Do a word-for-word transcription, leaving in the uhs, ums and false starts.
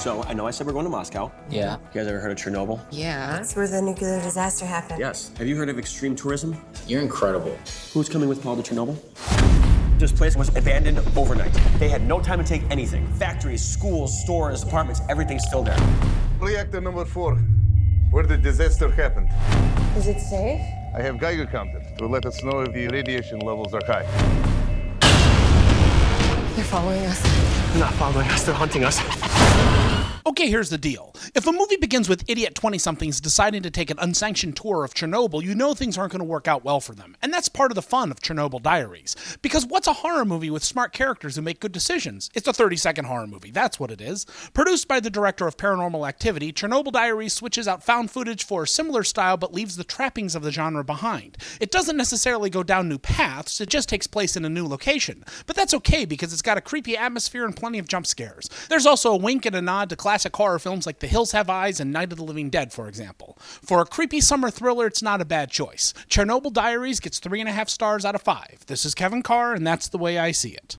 So, I know I said we're going to Moscow. Yeah. You guys ever heard of Chernobyl? Yeah. That's where the nuclear disaster happened. Yes. Have you heard of extreme tourism? You're incredible. Who's coming with Paul to Chernobyl? This place was abandoned overnight. They had no time to take anything. Factories, schools, stores, apartments, everything's still there. Reactor number four, where the disaster happened. Is it safe? I have Geiger counter to let us know if the radiation levels are high. They're following us. They're not following us, they're hunting us. Okay, here's the deal. If a movie begins with idiot twenty-somethings deciding to take an unsanctioned tour of Chernobyl, you know things aren't going to work out well for them. And that's part of the fun of Chernobyl Diaries. Because what's a horror movie with smart characters who make good decisions? It's a thirty-second horror movie, that's what it is. Produced by the director of Paranormal Activity, Chernobyl Diaries switches out found footage for a similar style but leaves the trappings of the genre behind. It doesn't necessarily go down new paths, it just takes place in a new location. But that's okay because it's got a creepy atmosphere and plenty of jump scares. There's also a wink and a nod to classic horror films like The Hills Have Eyes and Night of the Living Dead, for example. For a creepy summer thriller, it's not a bad choice. Chernobyl Diaries gets three and a half stars out of five. This is Kevin Carr, and that's the way I see it.